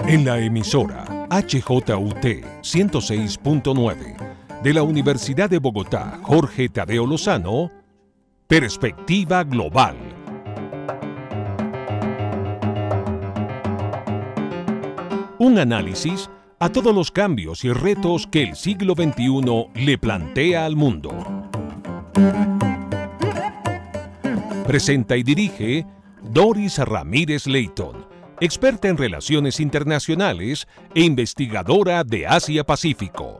En la emisora HJUT 106.9 de la Universidad de Bogotá, Jorge Tadeo Lozano, Perspectiva Global. Un análisis a todos los cambios y retos que el siglo XXI le plantea al mundo. Presenta y dirige Doris Ramírez Leighton, experta en relaciones internacionales e investigadora de Asia-Pacífico.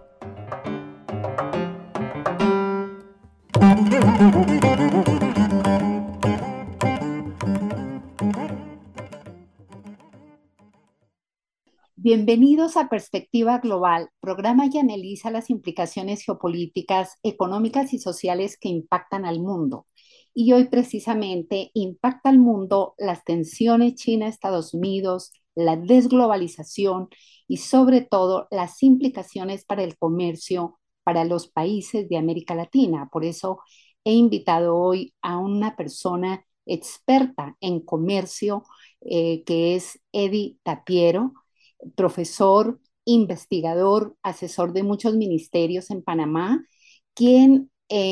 Bienvenidos a Perspectiva Global, programa que analiza las implicaciones geopolíticas, económicas y sociales que impactan al mundo. Y hoy precisamente impacta al mundo las tensiones China-Estados Unidos, la desglobalización y sobre todo las implicaciones para el comercio para los países de América Latina. Por eso he invitado hoy a una persona experta en comercio que es Eddie Tapiero, profesor, investigador, asesor de muchos ministerios en Panamá, quien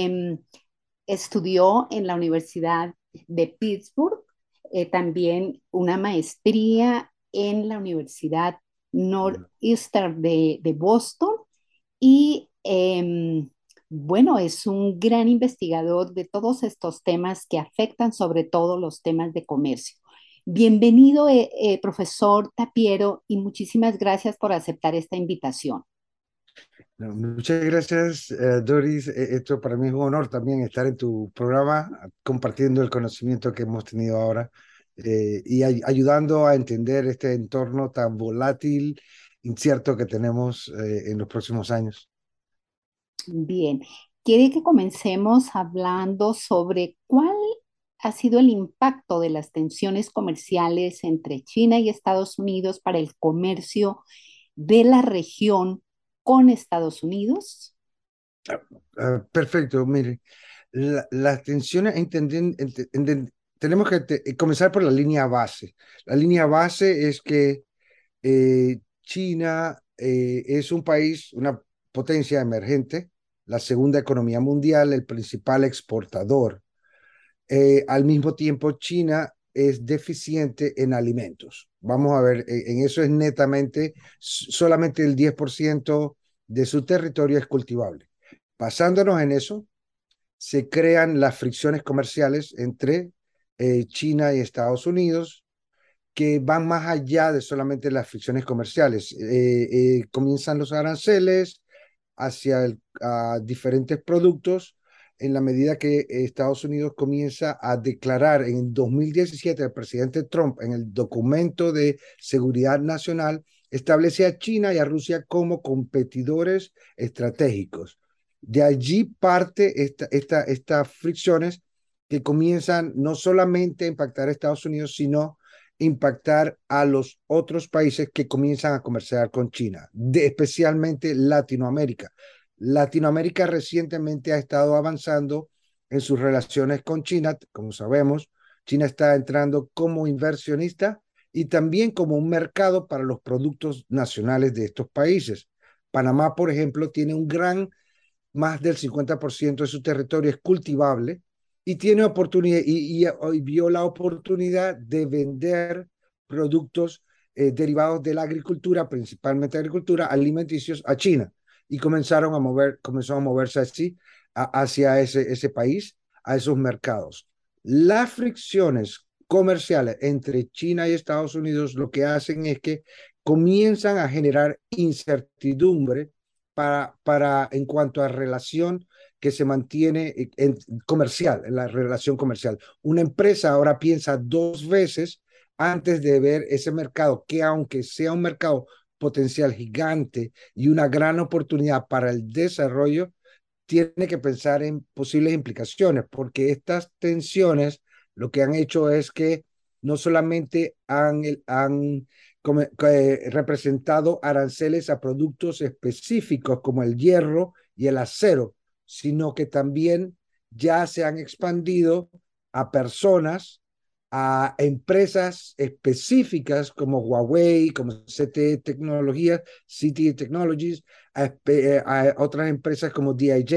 estudió en la Universidad de Pittsburgh, también una maestría en la Universidad Northeastern de Boston y bueno, es un gran investigador de todos estos temas que afectan sobre todo los temas de comercio. Bienvenido, profesor Tapiero, y muchísimas gracias por aceptar esta invitación. No, muchas gracias, Doris. Esto para mí es un honor también estar en tu programa, compartiendo el conocimiento que hemos tenido ahora y ayudando a entender este entorno tan volátil, incierto que tenemos en los próximos años. Bien, quiere que comencemos hablando sobre cuál ha sido el impacto de las tensiones comerciales entre China y Estados Unidos para el comercio de la región con Estados Unidos. Perfecto, mire, las tensiones, tenemos que comenzar por la línea base. La línea base es que China es un país, una potencia emergente, la segunda economía mundial, el principal exportador. Al mismo tiempo, China es deficiente en alimentos. Vamos a ver, en eso es netamente, solamente el 10% de su territorio es cultivable. Basándonos en eso, se crean las fricciones comerciales entre China y Estados Unidos, que van más allá de solamente las fricciones comerciales. Comienzan los aranceles a diferentes productos en la medida que Estados Unidos comienza a declarar en 2017, el presidente Trump, en el documento de seguridad nacional, establece a China y a Rusia como competidores estratégicos. De allí parte estas fricciones que comienzan no solamente a impactar a Estados Unidos, sino impactar a los otros países que comienzan a comerciar con China, especialmente Latinoamérica. Latinoamérica recientemente ha estado avanzando en sus relaciones con China. Como sabemos, China está entrando como inversionista y también como un mercado para los productos nacionales de estos países. Panamá, por ejemplo, tiene más del 50% de su territorio es cultivable y tiene oportunidad y vio la oportunidad de vender productos derivados de la agricultura, principalmente agricultura, alimenticios, a China. Y comenzó a moverse así hacia ese país, a esos mercados. Las fricciones comerciales entre China y Estados Unidos lo que hacen es que comienzan a generar incertidumbre en cuanto a relación que se mantiene en la relación comercial. Una empresa ahora piensa dos veces antes de ver ese mercado, que aunque sea un mercado potencial gigante y una gran oportunidad para el desarrollo, tiene que pensar en posibles implicaciones, porque estas tensiones lo que han hecho es que no solamente han representado aranceles a productos específicos como el hierro y el acero, sino que también ya se han expandido a personas, a empresas específicas como Huawei, como CTE Tecnologías, CTE Technologies, a otras empresas como DIJ,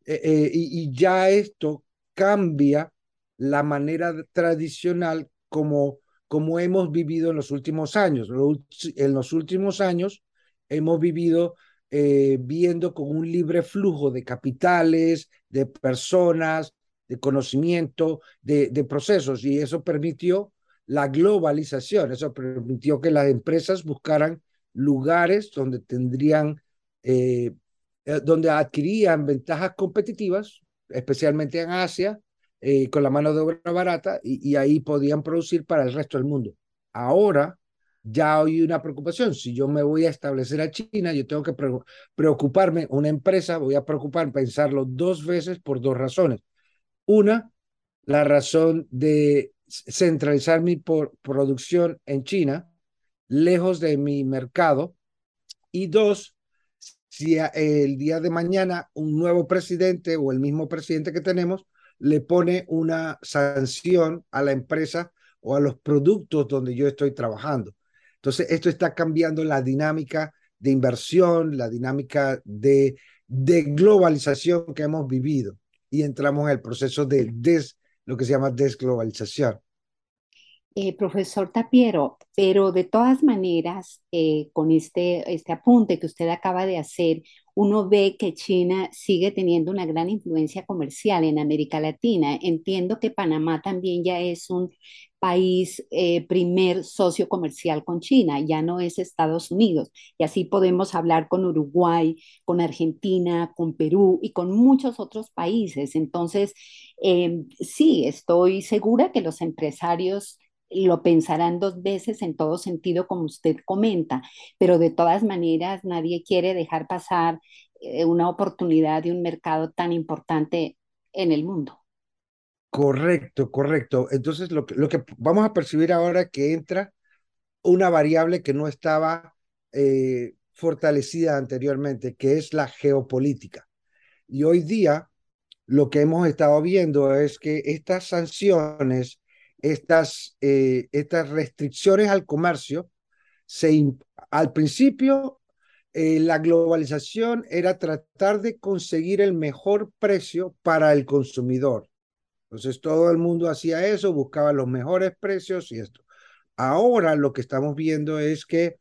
y ya esto cambia la manera tradicional como hemos vivido en los últimos años. En los últimos años hemos vivido viendo con un libre flujo de capitales, de personas, de conocimiento, de procesos, y eso permitió la globalización, eso permitió que las empresas buscaran lugares donde tendrían, donde adquirían ventajas competitivas, especialmente en Asia, con la mano de obra barata, y ahí podían producir para el resto del mundo. Ahora ya hay una preocupación. Si yo me voy a establecer a China, yo tengo que preocuparme, una empresa, voy a preocupar, pensarlo dos veces por dos razones. Una, la razón de centralizar mi producción en China, lejos de mi mercado. Y dos, si el día de mañana un nuevo presidente o el mismo presidente que tenemos le pone una sanción a la empresa o a los productos donde yo estoy trabajando. Entonces, esto está cambiando la dinámica de inversión, la dinámica de globalización que hemos vivido, y entramos en el proceso de lo que se llama desglobalización. Profesor Tapiero, pero de todas maneras, con este apunte que usted acaba de hacer, uno ve que China sigue teniendo una gran influencia comercial en América Latina. Entiendo que Panamá también ya es un país primer socio comercial con China, ya no es Estados Unidos. Y así podemos hablar con Uruguay, con Argentina, con Perú y con muchos otros países. Entonces, sí, estoy segura que los empresarios lo pensarán dos veces en todo sentido, como usted comenta, pero de todas maneras nadie quiere dejar pasar una oportunidad de un mercado tan importante en el mundo. Correcto, correcto. Entonces, lo que vamos a percibir ahora es que entra una variable que no estaba fortalecida anteriormente, que es la geopolítica. Y hoy día lo que hemos estado viendo es que estas sanciones, estas restricciones al comercio, al principio la globalización era tratar de conseguir el mejor precio para el consumidor. Entonces todo el mundo hacía eso, buscaba los mejores precios y esto. Ahora lo que estamos viendo es que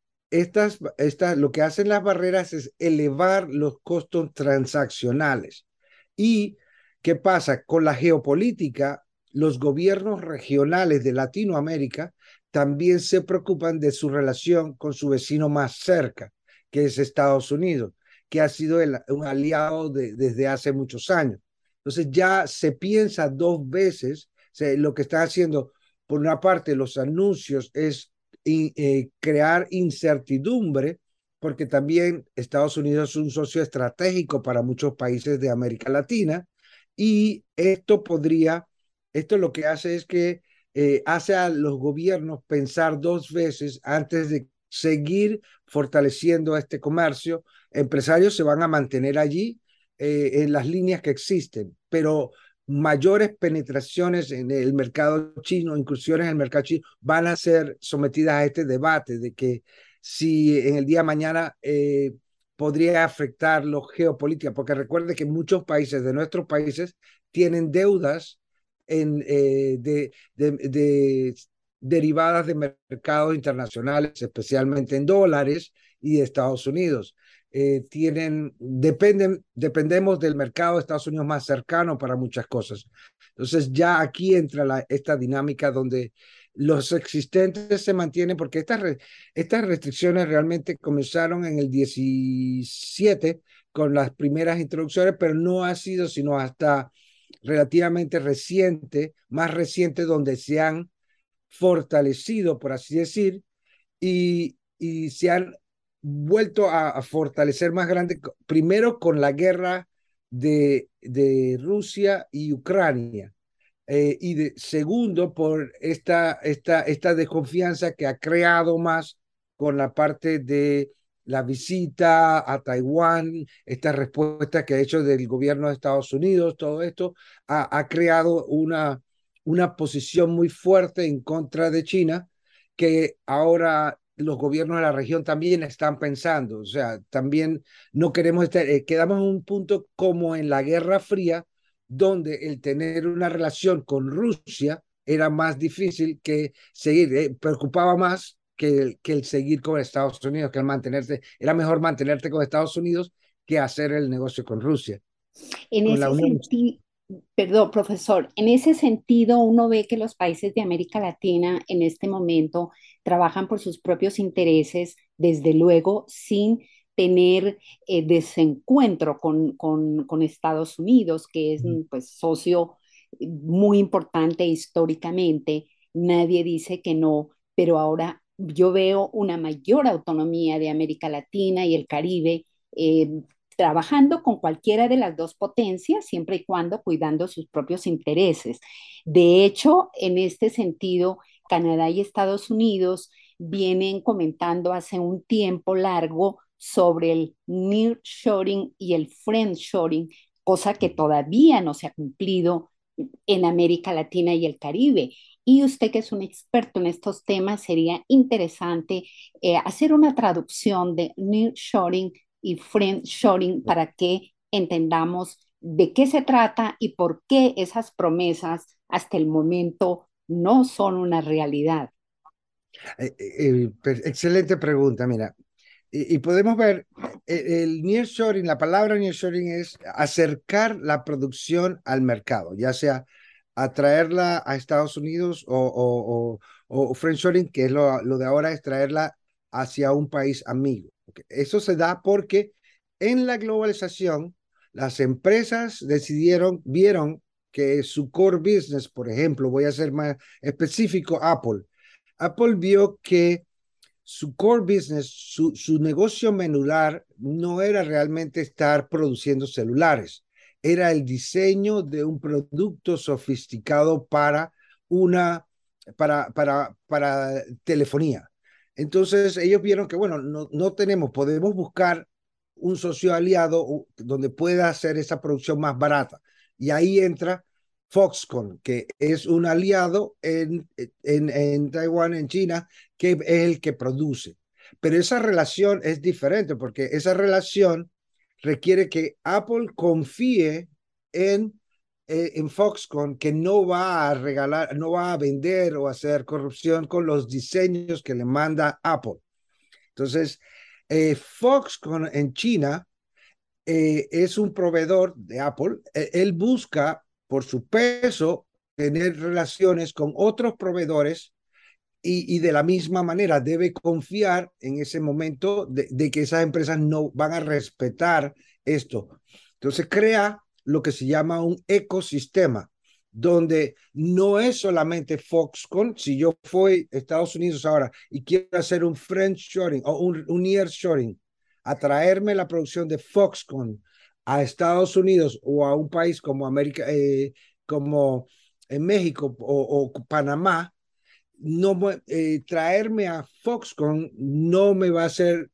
lo que hacen las barreras es elevar los costos transaccionales. ¿Y qué pasa? Con la geopolítica, los gobiernos regionales de Latinoamérica también se preocupan de su relación con su vecino más cerca, que es Estados Unidos, que ha sido un aliado desde hace muchos años. Entonces ya se piensa dos veces, lo que están haciendo, por una parte, los anuncios es crear incertidumbre, porque también Estados Unidos es un socio estratégico para muchos países de América Latina, y esto lo que hace es que hace a los gobiernos pensar dos veces antes de seguir fortaleciendo este comercio. Empresarios se van a mantener allí en las líneas que existen, pero mayores penetraciones en el mercado chino, incursiones en el mercado chino, van a ser sometidas a este debate de que si en el día de mañana podría afectar la geopolítica, porque recuerde que muchos países de nuestros países tienen deudas derivadas de mercados internacionales, especialmente en dólares y de Estados Unidos. Dependemos del mercado de Estados Unidos más cercano para muchas cosas. Entonces ya aquí entra esta dinámica donde los existentes se mantienen, porque estas restricciones realmente comenzaron en el 17 con las primeras introducciones, pero no ha sido sino hasta relativamente reciente, más reciente, donde se han fortalecido, por así decir, y se han vuelto a fortalecer más grande, primero con la guerra de Rusia y Ucrania, segundo por esta desconfianza que ha creado más con la parte de la visita a Taiwán, esta respuesta que ha hecho del gobierno de Estados Unidos, todo esto ha creado una posición muy fuerte en contra de China, que ahora los gobiernos de la región también están pensando. O sea, también no queremos estar, quedamos en un punto como en la Guerra Fría, donde el tener una relación con Rusia era más difícil que seguir, preocupaba más que el seguir con Estados Unidos, que el mantenerse, era mejor mantenerte con Estados Unidos que hacer el negocio con Rusia, En con la ese Unión. sentido, perdón, profesor, en ese sentido uno ve que los países de América Latina en este momento trabajan por sus propios intereses, desde luego, sin tener desencuentro con Estados Unidos, que es pues socio muy importante históricamente. Nadie dice que no, pero ahora yo veo una mayor autonomía de América Latina y el Caribe. Trabajando con cualquiera de las dos potencias, siempre y cuando cuidando sus propios intereses. De hecho, en este sentido, Canadá y Estados Unidos vienen comentando hace un tiempo largo sobre el nearshoring y el friendshoring, cosa que todavía no se ha cumplido en América Latina y el Caribe. Y usted que es un experto en estos temas, sería interesante hacer una traducción de nearshoring y friendshoring para que entendamos de qué se trata y por qué esas promesas hasta el momento no son una realidad. Excelente pregunta, mira. Y podemos ver, el nearshoring, la palabra nearshoring es acercar la producción al mercado, ya sea atraerla a Estados Unidos o friendshoring, que es lo de ahora, es traerla hacia un país amigo. Okay. Eso se da porque en la globalización las empresas vieron que su core business, por ejemplo, voy a ser más específico, Apple. Apple vio que su core business, su negocio menular no era realmente estar produciendo celulares, era el diseño de un producto sofisticado para telefonía. Entonces ellos vieron que, bueno, no tenemos, podemos buscar un socio aliado donde pueda hacer esa producción más barata. Y ahí entra Foxconn, que es un aliado en Taiwán, en China, que es el que produce. Pero esa relación es diferente porque esa relación requiere que Apple confíe en Foxconn, que no va a regalar, no va a vender o hacer corrupción con los diseños que le manda Apple. Entonces, Foxconn en China es un proveedor de Apple. Él busca, por su peso, tener relaciones con otros proveedores y de la misma manera debe confiar en ese momento de que esas empresas no van a respetar esto. Entonces crea lo que se llama un ecosistema, donde no es solamente Foxconn. Si yo fui a Estados Unidos ahora y quiero hacer un friendshoring o un nearshoring, atraerme la producción de Foxconn a Estados Unidos o a un país como América, como en México o Panamá, no, traerme a Foxconn no me va a hacer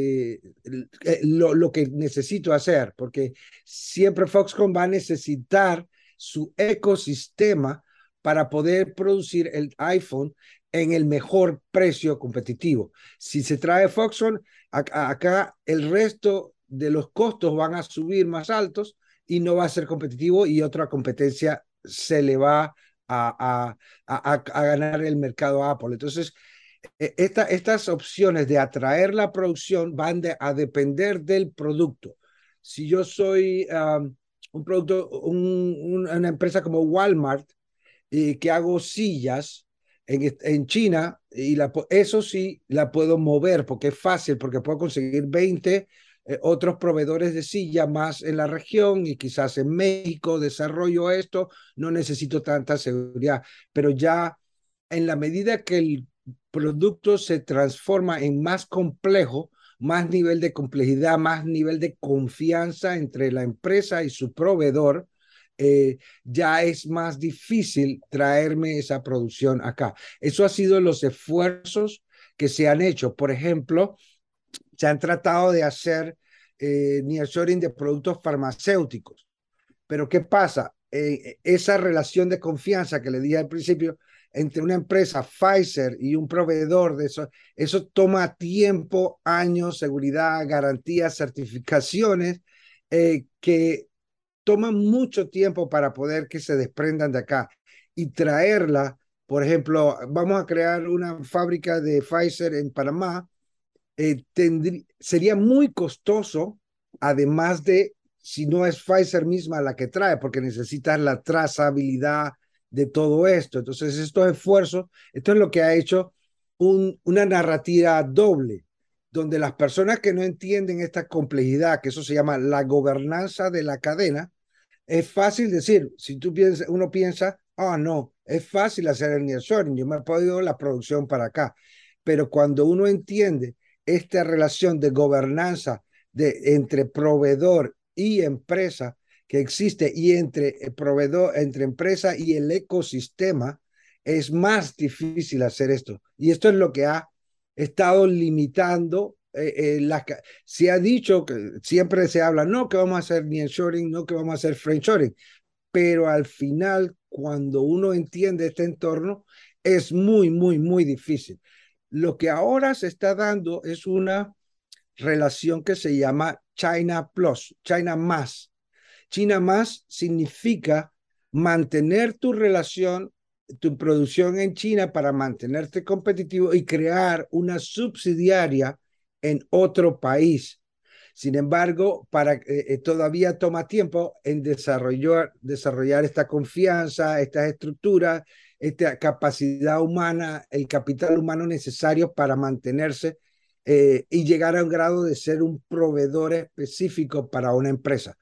lo que necesito hacer, porque siempre Foxconn va a necesitar su ecosistema para poder producir el iPhone en el mejor precio competitivo. Si se trae Foxconn, acá el resto de los costos van a subir más altos y no va a ser competitivo y otra competencia se le va a ganar el mercado a Apple. Entonces, estas opciones de atraer la producción a depender del producto. Si yo soy un producto, una empresa como Walmart, que hago sillas en China, eso sí la puedo mover porque es fácil, porque puedo conseguir 20 otros proveedores de silla más en la región y quizás en México desarrollo esto, no necesito tanta seguridad, pero ya en la medida que el producto se transforma en más complejo, más nivel de complejidad, más nivel de confianza entre la empresa y su proveedor, ya es más difícil traerme esa producción acá. Eso ha sido los esfuerzos que se han hecho. Por ejemplo, se han tratado de hacer nearshoring de productos farmacéuticos. Pero ¿qué pasa? esa relación de confianza que le dije al principio entre una empresa, Pfizer, y un proveedor de eso toma tiempo, años, seguridad, garantías, certificaciones, que toman mucho tiempo para poder que se desprendan de acá y traerla. Por ejemplo, vamos a crear una fábrica de Pfizer en Panamá. Sería muy costoso, además de si no es Pfizer misma la que trae, porque necesitas la trazabilidad de todo esto. Entonces, estos esfuerzos, esto es lo que ha hecho una narrativa doble, donde las personas que no entienden esta complejidad, que eso se llama la gobernanza de la cadena, es fácil decir, si tú piensas, uno piensa, ah, no, es fácil hacer el nearshoring, yo me he podido la producción para acá. Pero cuando uno entiende esta relación de gobernanza entre proveedor y empresa que existe y entre el proveedor, entre empresa y el ecosistema, es más difícil hacer esto. Y esto es lo que ha estado limitando se ha dicho que siempre se habla, no que vamos a hacer nearshoring, no que vamos a hacer friendshoring, pero al final, cuando uno entiende este entorno, es muy, muy, muy difícil. Lo que ahora se está dando es una relación que se llama China Plus, China Más. China Más significa mantener tu relación, tu producción en China para mantenerte competitivo y crear una subsidiaria en otro país. Sin embargo, todavía toma tiempo en desarrollar esta confianza, estas estructuras, esta capacidad humana, el capital humano necesario para mantenerse y llegar a un grado de ser un proveedor específico para una empresa.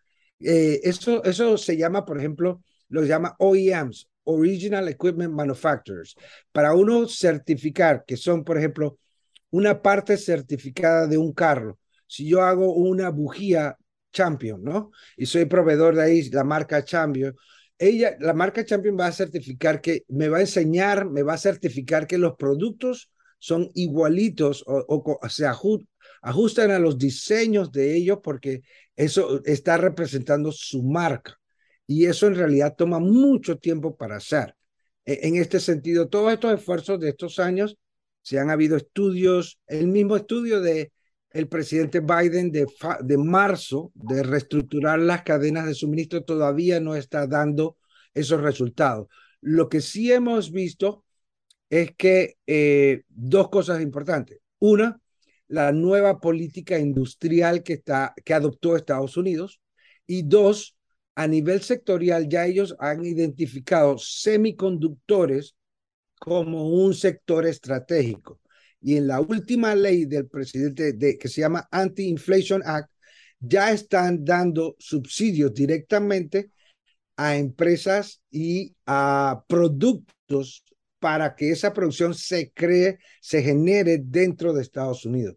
Eso se llama, por ejemplo, lo llama OEMs, Original Equipment Manufacturers. Para uno certificar que son, por ejemplo, una parte certificada de un carro. Si yo hago una bujía Champion, ¿no? Y soy proveedor de ahí, la marca Champion, la marca Champion va a certificar que, me va a enseñar, me va a certificar que los productos son igualitos o se ajustan a los diseños de ellos porque eso está representando su marca. Y eso en realidad toma mucho tiempo para hacer. En este sentido, todos estos esfuerzos de estos años, se han habido estudios, el mismo estudio de el presidente Biden de marzo de reestructurar las cadenas de suministro todavía no está dando esos resultados. Lo que sí hemos visto es que dos cosas importantes. Una, la nueva política industrial que adoptó Estados Unidos. Y dos, a nivel sectorial ya ellos han identificado semiconductores como un sector estratégico. Y en la última ley del presidente que se llama Anti-Inflation Act, ya están dando subsidios directamente a empresas y a productos para que esa producción se genere dentro de Estados Unidos.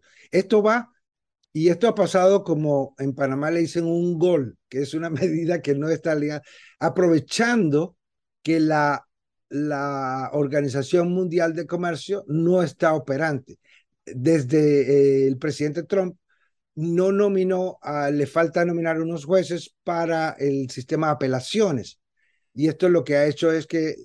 Esto ha pasado como en Panamá le dicen un gol, que es una medida que no está ligada, aprovechando que la Organización Mundial de Comercio no está operante. Desde el presidente Trump no nominó, le falta nominar unos jueces para el sistema de apelaciones. Y esto lo que ha hecho es que,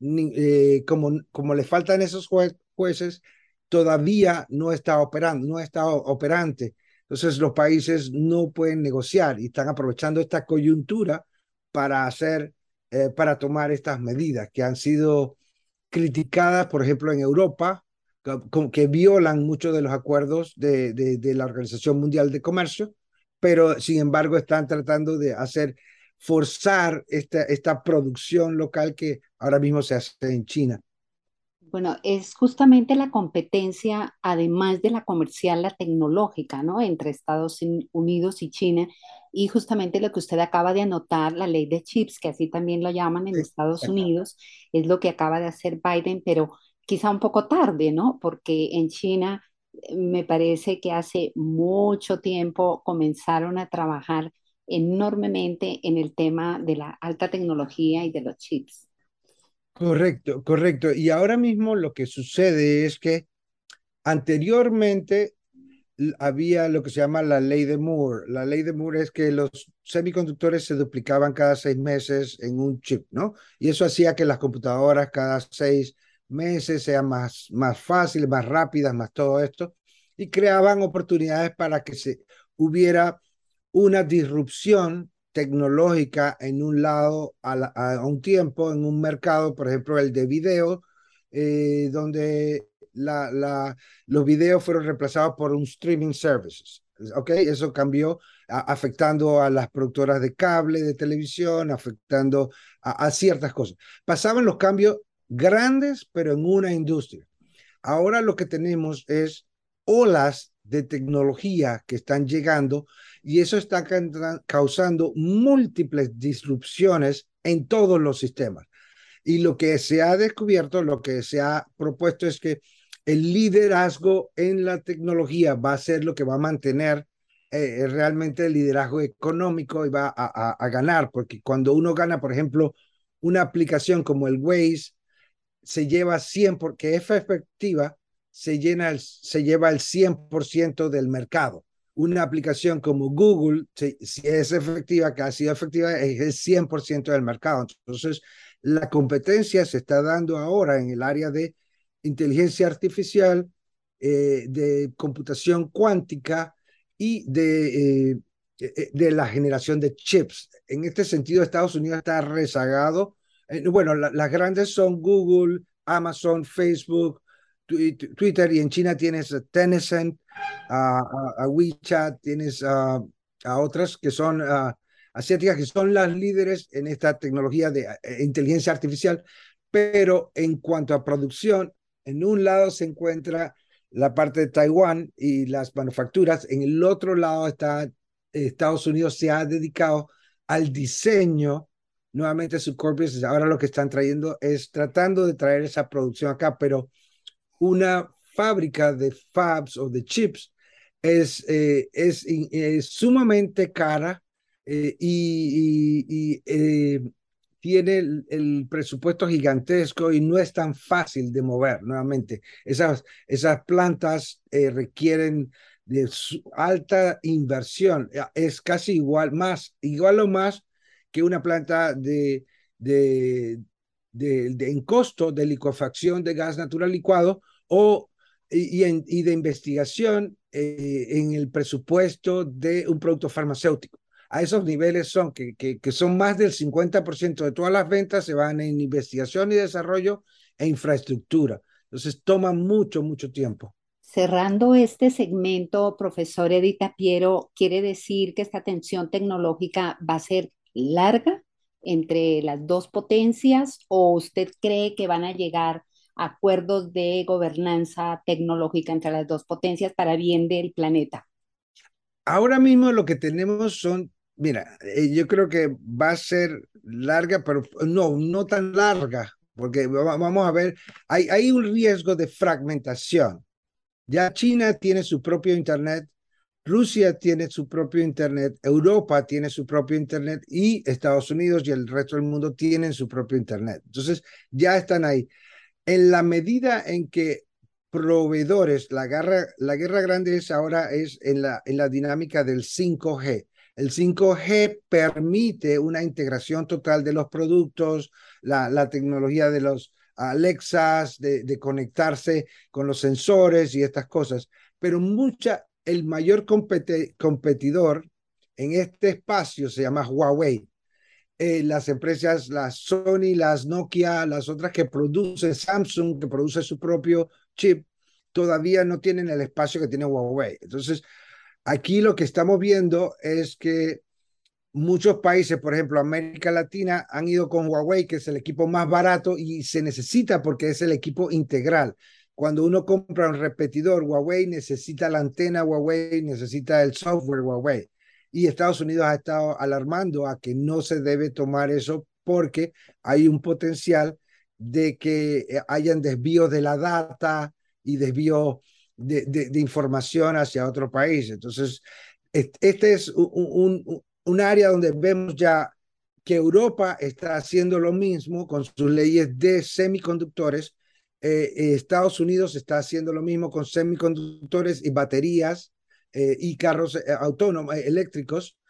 como le faltan esos jueces, todavía no está operando, no está operante. Entonces los países no pueden negociar y están aprovechando esta coyuntura para para tomar estas medidas que han sido criticadas, por ejemplo, en Europa, que violan muchos de los acuerdos de la Organización Mundial de Comercio, pero sin embargo están tratando de forzar esta producción local que ahora mismo se hace en China. Bueno, es justamente la competencia, además de la comercial, la tecnológica, ¿no? Entre Estados Unidos y China. Y justamente lo que usted acaba de anotar, la ley de chips, que así también lo llaman en Estados Unidos, es lo que acaba de hacer Biden, pero quizá un poco tarde, ¿no? Porque en China me parece que hace mucho tiempo comenzaron a trabajar enormemente en el tema de la alta tecnología y de los chips. Correcto, correcto. Y ahora mismo lo que sucede es que anteriormente había lo que se llama la ley de Moore. La ley de Moore es que los semiconductores se duplicaban cada 6 meses en un chip, ¿no? Y eso hacía que las computadoras cada 6 meses sean más fáciles, más rápidas, más todo esto, y creaban oportunidades para que hubiera una disrupción tecnológica en un lado a un tiempo, en un mercado, por ejemplo, el de video, donde los videos fueron reemplazados por un streaming services. ¿Ok? Eso cambió afectando a las productoras de cable, de televisión, afectando a ciertas cosas. Pasaban los cambios grandes, pero en una industria. Ahora lo que tenemos es olas de tecnología que están llegando y eso está causando múltiples disrupciones en todos los sistemas. Y lo que se ha descubierto, lo que se ha propuesto es que el liderazgo en la tecnología va a ser lo que va a mantener realmente el liderazgo económico y va a ganar, porque cuando uno gana, por ejemplo, una aplicación como el Waze, se lleva 100, porque es efectiva, se lleva el 100% del mercado. Una aplicación como Google, si es efectiva, que ha sido efectiva, es el 100% del mercado. Entonces, la competencia se está dando ahora en el área de inteligencia artificial, de computación cuántica y de la generación de chips. En este sentido, Estados Unidos está rezagado. Bueno, las grandes son Google, Amazon, Facebook, Twitter, y en China tienes Tencent, a WeChat, tienes a otras que son asiáticas, que son las líderes en esta tecnología de inteligencia artificial, pero en cuanto a producción, en un lado se encuentra la parte de Taiwán y las manufacturas, en el otro lado está Estados Unidos se ha dedicado al diseño. Nuevamente su core business, ahora lo que están trayendo es tratando de traer esa producción acá, pero una fábrica de fabs o de chips es sumamente cara y tiene el presupuesto gigantesco y no es tan fácil de mover. Nuevamente, esas plantas requieren de alta inversión. Es casi igual o más que una planta de, en costo de licuefacción de gas natural licuado y de investigación en el presupuesto de un producto farmacéutico. A esos niveles son que son más del 50% de todas las ventas se van en investigación y desarrollo e infraestructura. Entonces toma mucho tiempo. Cerrando este segmento, profesor Edita Piero, ¿quiere decir que esta tensión tecnológica va a ser larga entre las dos potencias o usted cree que van a llegar a acuerdos de gobernanza tecnológica entre las dos potencias para bien del planeta? Ahora mismo lo que tenemos son, mira, yo creo que va a ser larga, pero no tan larga, porque vamos a ver, hay un riesgo de fragmentación. Ya China tiene su propio Internet, Rusia tiene su propio Internet, Europa tiene su propio Internet y Estados Unidos y el resto del mundo tienen su propio Internet. Entonces, ya están ahí. En la medida en que proveedores, la guerra grande ahora es en la dinámica del 5G. El 5G permite una integración total de los productos, la tecnología de los Alexas, de conectarse con los sensores y estas cosas, pero el mayor competidor en este espacio se llama Huawei. Las empresas, las Sony, las Nokia, las otras que producen, Samsung, que produce su propio chip, todavía no tienen el espacio que tiene Huawei. Entonces, aquí lo que estamos viendo es que muchos países, por ejemplo, América Latina, han ido con Huawei, que es el equipo más barato y se necesita porque es el equipo integral. Cuando uno compra un repetidor Huawei, necesita la antena Huawei, necesita el software Huawei. Y Estados Unidos ha estado alarmando a que no se debe tomar eso porque hay un potencial de que hayan desvíos de la data y desvíos de información hacia otro país. Entonces, este es un área donde vemos ya que Europa está haciendo lo mismo con sus leyes de semiconductores. Estados Unidos está haciendo lo mismo con semiconductores y baterías y carros autónomos, eléctricos.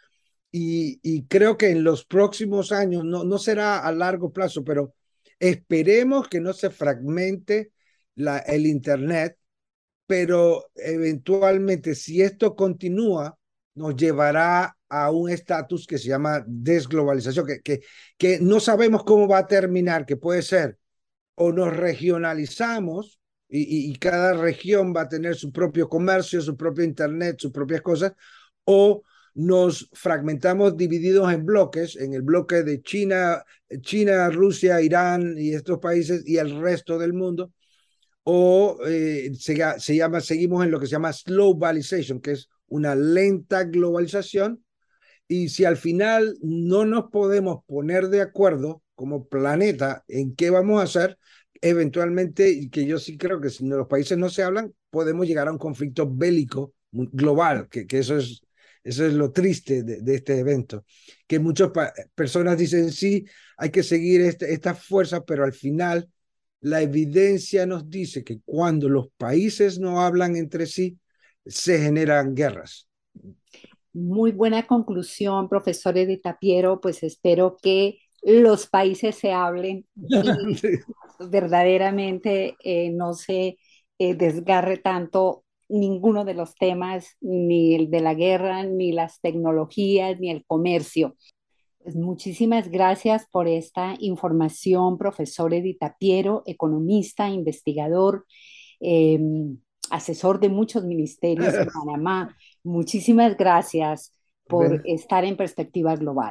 y creo que en los próximos años, no será a largo plazo, pero esperemos que no se fragmente el Internet, pero eventualmente, si esto continúa, nos llevará a un estatus que se llama desglobalización, que no sabemos cómo va a terminar, que puede ser o nos regionalizamos y cada región va a tener su propio comercio, su propio Internet, sus propias cosas, o nos fragmentamos divididos en bloques, en el bloque de China, Rusia, Irán y estos países y el resto del mundo, o seguimos en lo que se llama slowbalization, que es una lenta globalización, y si al final no nos podemos poner de acuerdo como planeta en qué vamos a hacer, eventualmente, y que yo sí creo que si los países no se hablan, podemos llegar a un conflicto bélico global, que eso es lo triste de este evento, que muchas personas dicen, sí, hay que seguir estas fuerzas, pero al final la evidencia nos dice que cuando los países no hablan entre sí, se generan guerras. Muy buena conclusión, profesor Edith Tapiero. Pues espero que los países se hablen y verdaderamente no se desgarre tanto ninguno de los temas, ni el de la guerra, ni las tecnologías, ni el comercio. Pues muchísimas gracias por esta información, profesor Edith Tapiero, economista, investigador, eh, asesor de muchos ministerios en Panamá. Muchísimas gracias por estar en Perspectiva Global.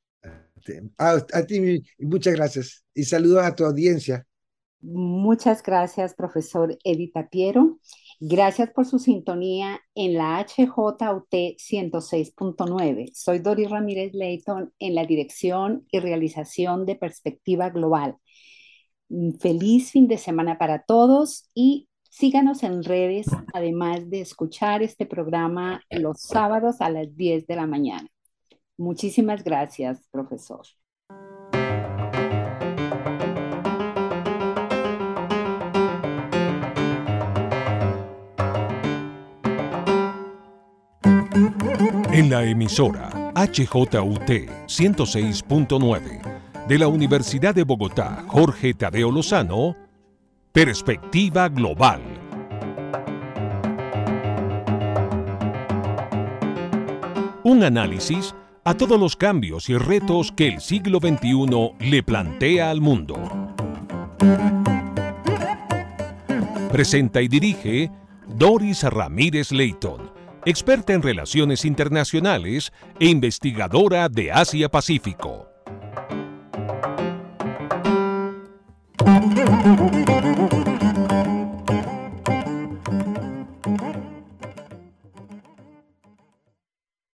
A ti, muchas gracias y saludos a tu audiencia. Muchas gracias, profesor Edith Tapiero. Gracias por su sintonía en la HJUT 106.9. Soy Doris Ramírez Leighton en la dirección y realización de Perspectiva Global. Feliz fin de semana para todos y síganos en redes, además de escuchar este programa los sábados a las 10 de la mañana. Muchísimas gracias, profesor. En la emisora HJUT 106.9 de la Universidad de Bogotá, Jorge Tadeo Lozano, Perspectiva Global. Un análisis a todos los cambios y retos que el siglo XXI le plantea al mundo. Presenta y dirige Doris Ramírez Leighton, experta en relaciones internacionales e investigadora de Asia-Pacífico.